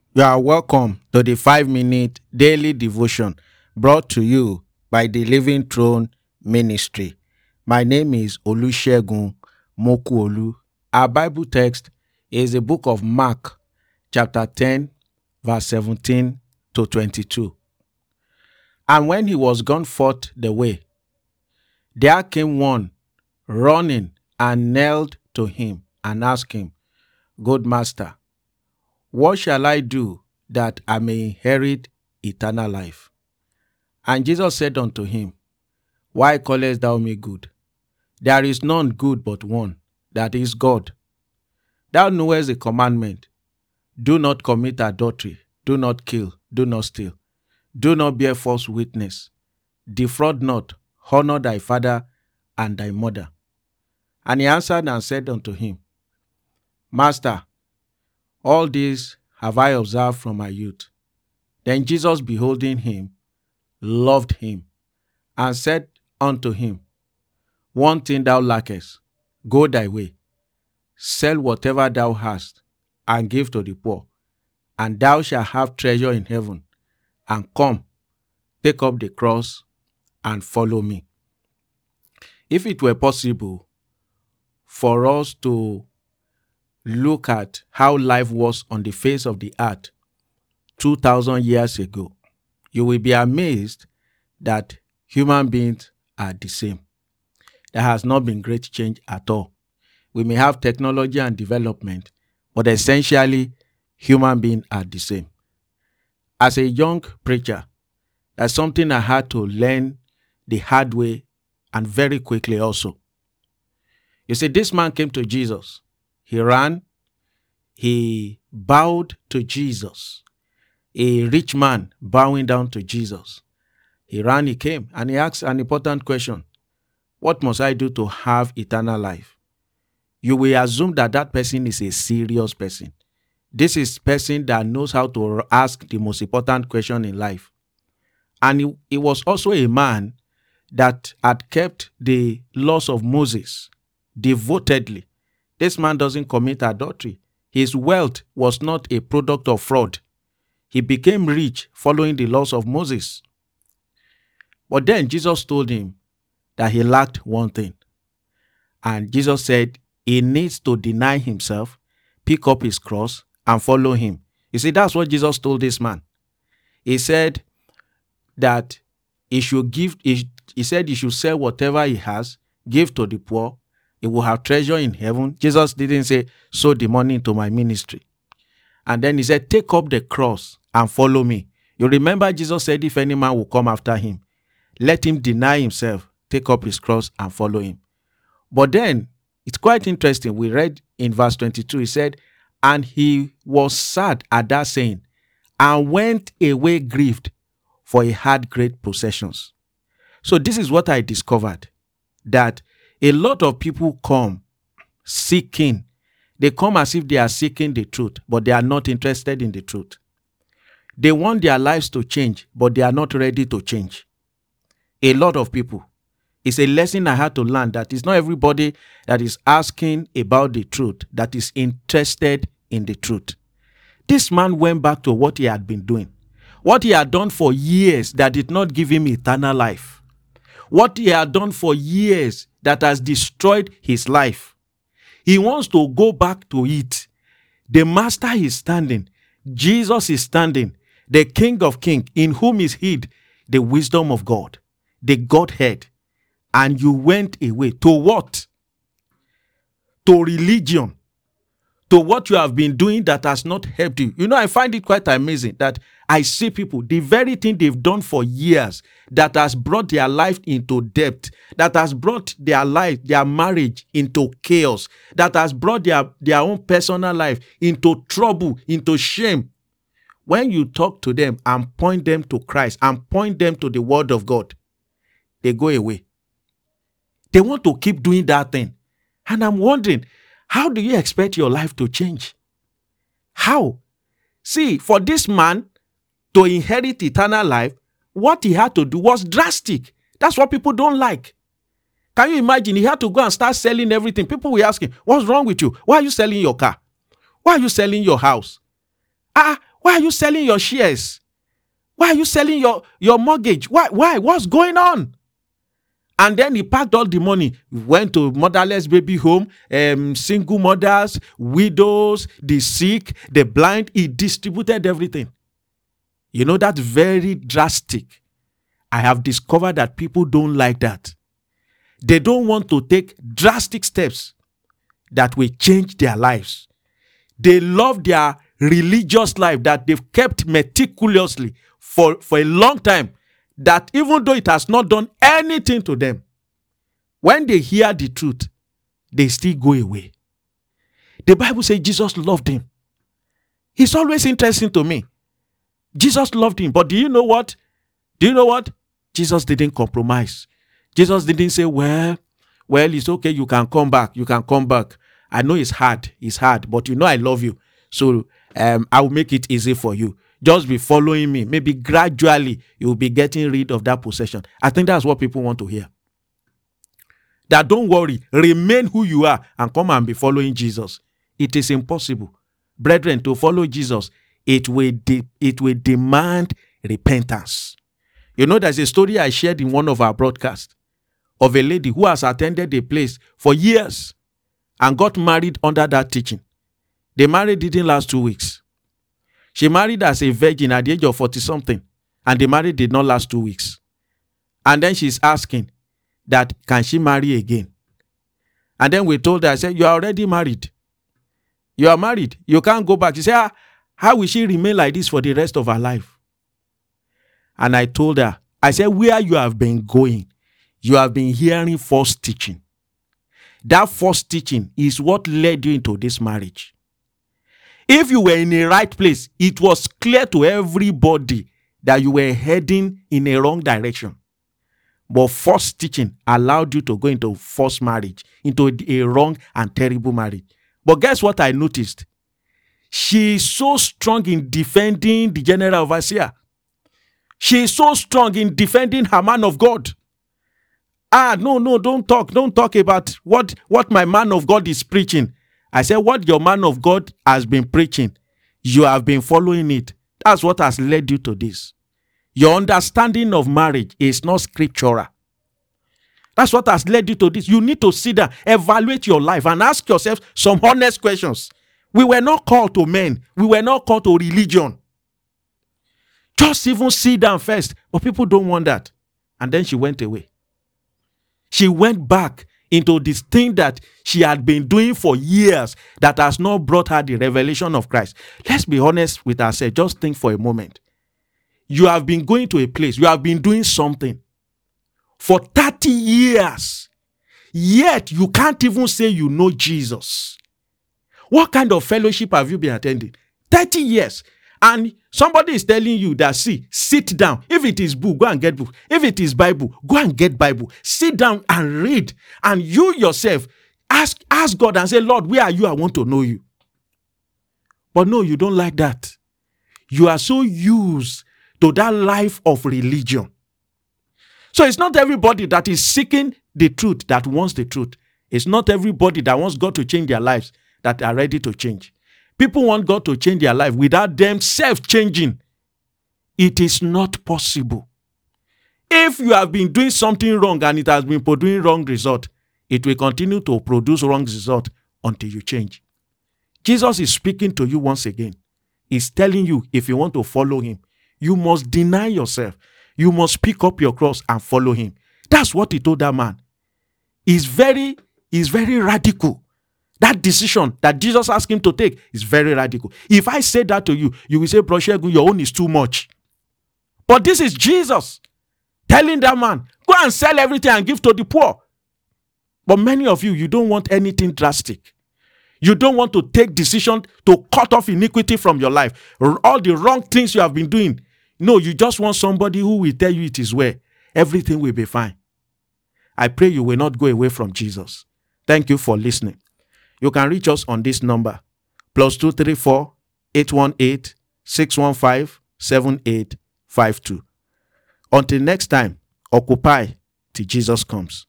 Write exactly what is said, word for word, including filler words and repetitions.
You are welcome to the five minute daily devotion brought to you by the Living Throne Ministry. My name is Olusegun Mokuolu. Our Bible text is the book of Mark, chapter ten, verse seventeen to twenty-two. And when he was gone forth the way, there came one running and knelt to him and asked him, Good master, what shall I do that I may inherit eternal life? And Jesus said unto him, Why callest thou me good? There is none good but one, that is God. Thou knowest the commandment, do not commit adultery, do not kill, do not steal, do not bear false witness, defraud not, honor thy father and thy mother. And he answered and said unto him, Master, all these have I observed from my youth. Then Jesus, beholding him, loved him, and said unto him, One thing thou lackest, go thy way, sell whatever thou hast, and give to the poor, and thou shalt have treasure in heaven. And come, take up the cross, and follow me. If it were possible for us to look at how life was on the face of the earth two thousand years ago, you will be amazed that human beings are the same. There has not been great change at all. We may have technology and development, but essentially, human beings are the same. As a young preacher, that's something I had to learn the hard way and very quickly also. You see, this man came to Jesus. He ran. He bowed to Jesus. A rich man bowing down to Jesus. He ran, he came, and he asked an important question. What must I do to have eternal life? You will assume that that person is a serious person. This is a person that knows how to ask the most important question in life. And he, he was also a man that had kept the laws of Moses devotedly. This man doesn't commit adultery. His wealth was not a product of fraud. He became rich following the laws of Moses. But then Jesus told him that he lacked one thing. And Jesus said he needs to deny himself, pick up his cross, and follow him. You see, that's what Jesus told this man. He said that he should give, he, he said he should sell whatever he has, give to the poor. He will have treasure in heaven. Jesus didn't say, sow the money into my ministry. And then he said, take up the cross and follow me. You remember Jesus said, if any man will come after him, let him deny himself, take up his cross and follow him. But then, it's quite interesting. We read in verse twenty-two, he said, and he was sad at that saying, and went away grieved, for he had great possessions. So this is what I discovered, that a lot of people come seeking. They come as if they are seeking the truth, but they are not interested in the truth. They want their lives to change, but they are not ready to change. A lot of people. It's a lesson I had to learn that it's not everybody that is asking about the truth that is interested in the truth. This man went back to what he had been doing. What he had done for years that did not give him eternal life. What he had done for years that has destroyed his life. He wants to go back to it. The master is standing. Jesus is standing. The King of Kings, in whom is hid the wisdom of God, the Godhead. And you went away. To what? To religion. To what you have been doing that has not helped you. You know, I find it quite amazing that I see people, the very thing they've done for years that has brought their life into debt, that has brought their life, their marriage into chaos, that has brought their, their own personal life into trouble, into shame. When you talk to them and point them to Christ and point them to the word of God, they go away. They want to keep doing that thing. And I'm wondering, how do you expect your life to change? How? See, for this man to inherit eternal life, what he had to do was drastic. That's what people don't like. Can you imagine? He had to go and start selling everything. People were asking, what's wrong with you? Why are you selling your car? Why are you selling your house? Ah, Why are you selling your shares? Why are you selling your, your mortgage? Why? Why? What's going on? And then he packed all the money, went to motherless baby home, um, single mothers, widows, the sick, the blind. He distributed everything. You know, that's very drastic. I have discovered that people don't like that. They don't want to take drastic steps that will change their lives. They love their religious life that they've kept meticulously for, for a long time, that even though it has not done anything to them, when they hear the truth, they still go away. The Bible says Jesus loved him. It's always interesting to me. Jesus loved him. But do you know what? Do you know what? Jesus didn't compromise. Jesus didn't say, well, well, it's okay. You can come back. You can come back. I know it's hard. It's hard. But you know I love you. So um, I will make it easy for you. Just be following me. Maybe gradually you'll be getting rid of that possession. I think that's what people want to hear. That don't worry. Remain who you are and come and be following Jesus. It is impossible. Brethren, to follow Jesus, it will, de- it will demand repentance. You know, there's a story I shared in one of our broadcasts of a lady who has attended a place for years and got married under that teaching. The marriage didn't last two weeks. She married as a virgin at the age of forty-something, and the marriage did not last two weeks. And then she's asking that, can she marry again? And then we told her, I said, you are already married. You are married. You can't go back. She said, ah, how will she remain like this for the rest of her life? And I told her, I said, where you have been going, you have been hearing false teaching. That false teaching is what led you into this marriage. If you were in the right place, it was clear to everybody that you were heading in a wrong direction. But false teaching allowed you to go into false marriage, into a wrong and terrible marriage. But guess what I noticed? She is so strong in defending the general overseer. She is so strong in defending her man of God. Ah, no, no, don't talk. Don't talk about what, what my man of God is preaching. I said, what your man of God has been preaching, you have been following it. That's what has led you to this. Your understanding of marriage is not scriptural. That's what has led you to this. You need to sit down, evaluate your life, and ask yourself some honest questions. We were not called to men. We were not called to religion. Just even sit down first. But people don't want that. And then she went away. She went back into this thing that she had been doing for years that has not brought her the revelation of Christ. Let's be honest with ourselves. Just think for a moment. You have been going to a place. You have been doing something for thirty years. Yet you can't even say you know Jesus. What kind of fellowship have you been attending? thirty years. And somebody is telling you that, see, sit down. If it is book, go and get book. If it is Bible, go and get Bible. Sit down and read. And you yourself, ask, ask God and say, Lord, where are you? I want to know you. But no, you don't like that. You are so used to that life of religion. So it's not everybody that is seeking the truth that wants the truth. It's not everybody that wants God to change their lives that are ready to change. People want God to change their life without themselves changing. It is not possible. If you have been doing something wrong and it has been producing wrong result, it will continue to produce wrong result until you change. Jesus is speaking to you once again. He's telling you, if you want to follow him, you must deny yourself. You must pick up your cross and follow him. That's what he told that man. He's very, he's very radical. That decision that Jesus asked him to take is very radical. If I say that to you, you will say, Bro Shegun, your own is too much. But this is Jesus telling that man, go and sell everything and give to the poor. But many of you, you don't want anything drastic. You don't want to take decision to cut off iniquity from your life. All the wrong things you have been doing. No, you just want somebody who will tell you it is well. Everything will be fine. I pray you will not go away from Jesus. Thank you for listening. You can reach us on this number, plus two three four, eight one eight, six one five, seven eight five two. Until next time, occupy till Jesus comes.